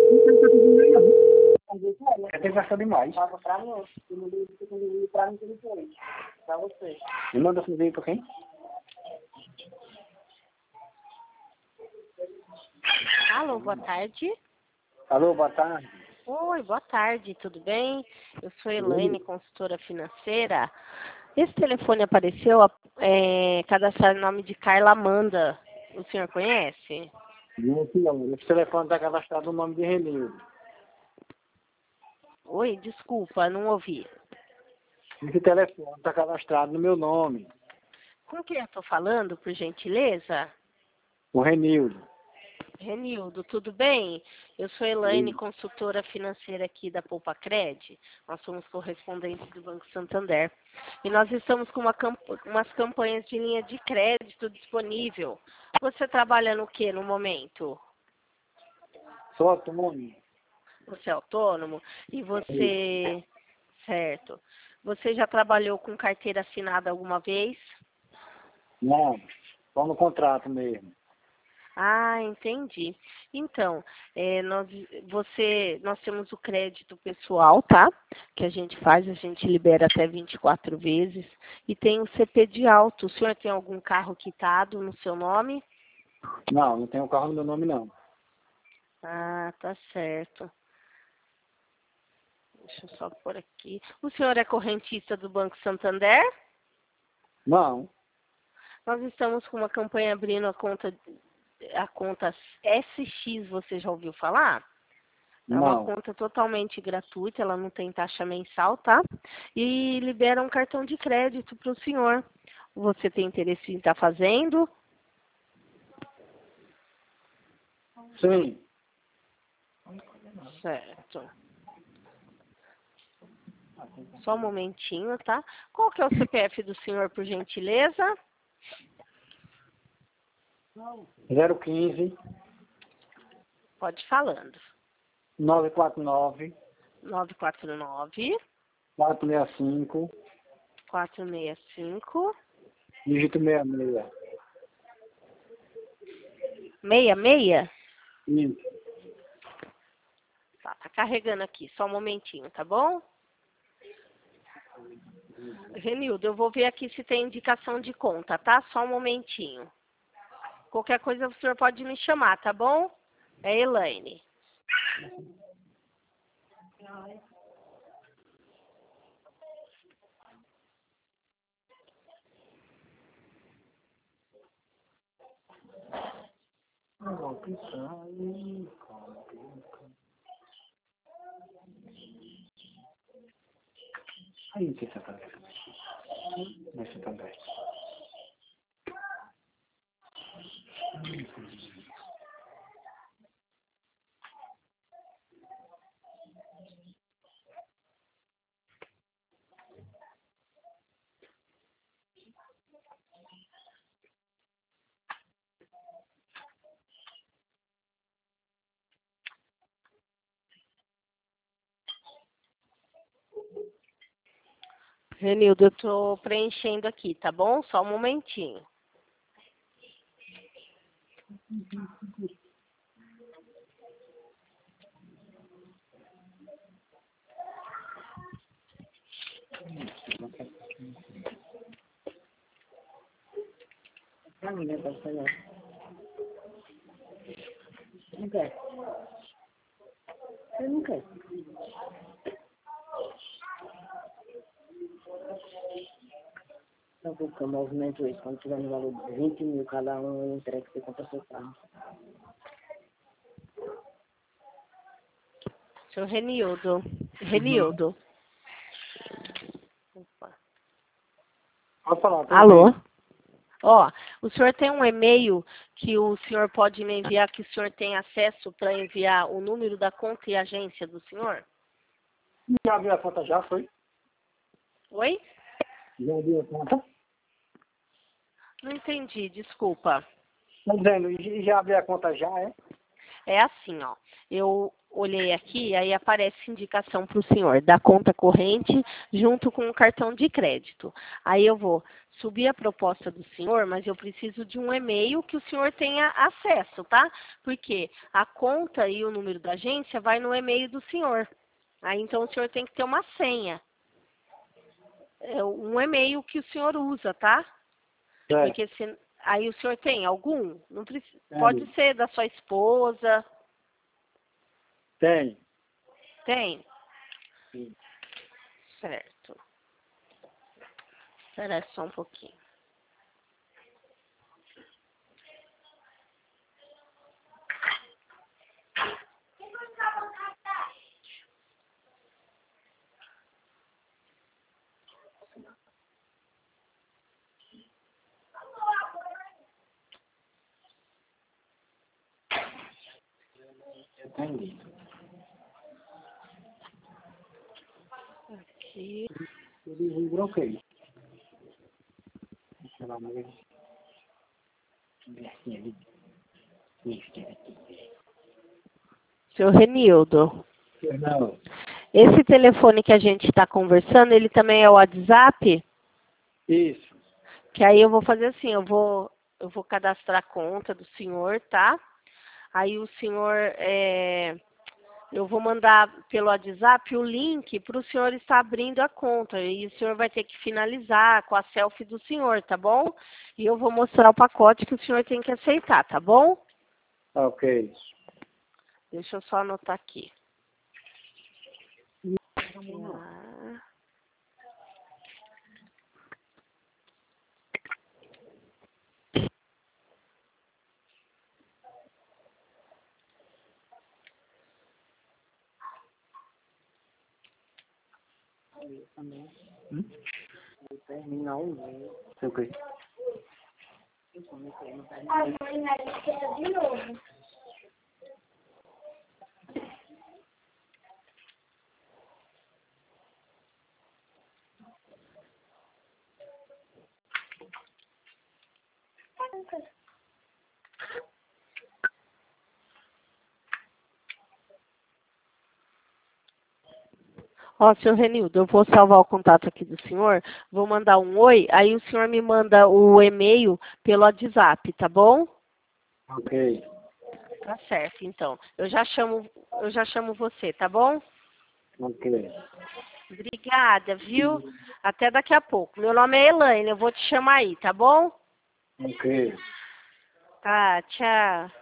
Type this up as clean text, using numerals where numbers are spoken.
Não tem que fazer não. Tem que gastar demais. Pra mim, eu mandei pra mim que ele foi. Pra você. E manda fazer aí pra quem? Alô, boa tarde. Alô, boa tarde. Oi, boa tarde, tudo bem? Eu sou Elaine, consultora financeira. Esse telefone apareceu cadastrar o nome de Carla Amanda. O senhor conhece? Não, senhor. Esse telefone está cadastrado no nome de Renildo. Oi, desculpa, não ouvi. Esse telefone está cadastrado no meu nome, Com quem eu estou falando, por gentileza? o Renildo. Renildo, tudo bem? Eu sou Elaine, consultora financeira aqui da Poupa Cred. Nós somos correspondentes do Banco Santander. E nós estamos com umas campanhas de linha de crédito disponível. Você trabalha no que no momento? Sou autônomo. Você é autônomo? E você... Certo. Você já trabalhou com carteira assinada alguma vez? Não, só no contrato mesmo. Ah, entendi. Então, nós temos o crédito pessoal, tá? Que a gente libera até 24 vezes. E tem o CP de auto. O senhor tem algum carro quitado no seu nome? Não tenho carro no meu nome, não. Ah, tá certo. Deixa eu só pôr aqui. O senhor é correntista do Banco Santander? Não. Nós estamos com uma campanha abrindo a conta SX, você já ouviu falar? É uma Não. conta totalmente gratuita, ela não tem taxa mensal, tá? E libera um cartão de crédito para o senhor. Você tem interesse em estar fazendo? Sim. Certo. Só um momentinho, tá? Qual que é o CPF do senhor, por gentileza? 015 Pode ir falando. 949 949 465 465 dígito 66. 66? Isso. Tá carregando aqui, só um momentinho, tá bom? Renildo, eu vou ver aqui se tem indicação de conta, tá? Só um momentinho. Qualquer coisa o senhor pode me chamar, tá bom? É Elaine. Aí, que você tá vendo? Mas você também. Renildo, eu tô preenchendo aqui, tá bom? Só um momentinho. Pra mim, né, pode falar. Não quer. Você não quer. Então, porque eu movimento isso. Quando tiver no valor de 20 mil cada um, eu entrego que você compra seu carro. Seu Renildo. Renildo. Opa. Pode falar. Alô? Ó, o senhor tem um e-mail que o senhor pode me enviar, que o senhor tem acesso para enviar o número da conta e agência do senhor? Já abriu a conta já, foi? Oi? Já abriu a conta? Não entendi, desculpa. Tá dizendo, já abriu a conta já, é? É assim, ó. Eu olhei aqui, aí aparece indicação para o senhor da conta corrente junto com o cartão de crédito. Aí eu vou subir a proposta do senhor, mas eu preciso de um e-mail que o senhor tenha acesso, tá? Porque a conta e o número da agência vai no e-mail do senhor. Aí então o senhor tem que ter uma senha. É um e-mail que o senhor usa, tá? Porque aí o senhor tem algum? Não precisa, pode ser da sua esposa. Tem. Tem? Sim. Certo. Espera só um pouquinho. Entendi. Aqui. Ele bloqueio. Deixa eu lá mesmo. Seu Renildo, Não. esse telefone que a gente está conversando, ele também é o WhatsApp? Isso. Que aí eu vou fazer assim, eu vou cadastrar a conta do senhor, tá? Aí o senhor, eu vou mandar pelo WhatsApp o link para o senhor estar abrindo a conta. E o senhor vai ter que finalizar com a selfie do senhor, tá bom? E eu vou mostrar o pacote que o senhor tem que aceitar, tá bom? Ok. Deixa eu só anotar aqui. Terminal 1. Sei o quê? A mãe vai quer de novo. Ó, senhor Renildo, eu vou salvar o contato aqui do senhor, vou mandar um oi, aí o senhor me manda o e-mail pelo WhatsApp, tá bom? Ok. Tá certo, então. Eu já chamo você, tá bom? Ok. Obrigada, viu? Até daqui a pouco. Meu nome é Elaine, eu vou te chamar aí, tá bom? Ok. Tá, tchau.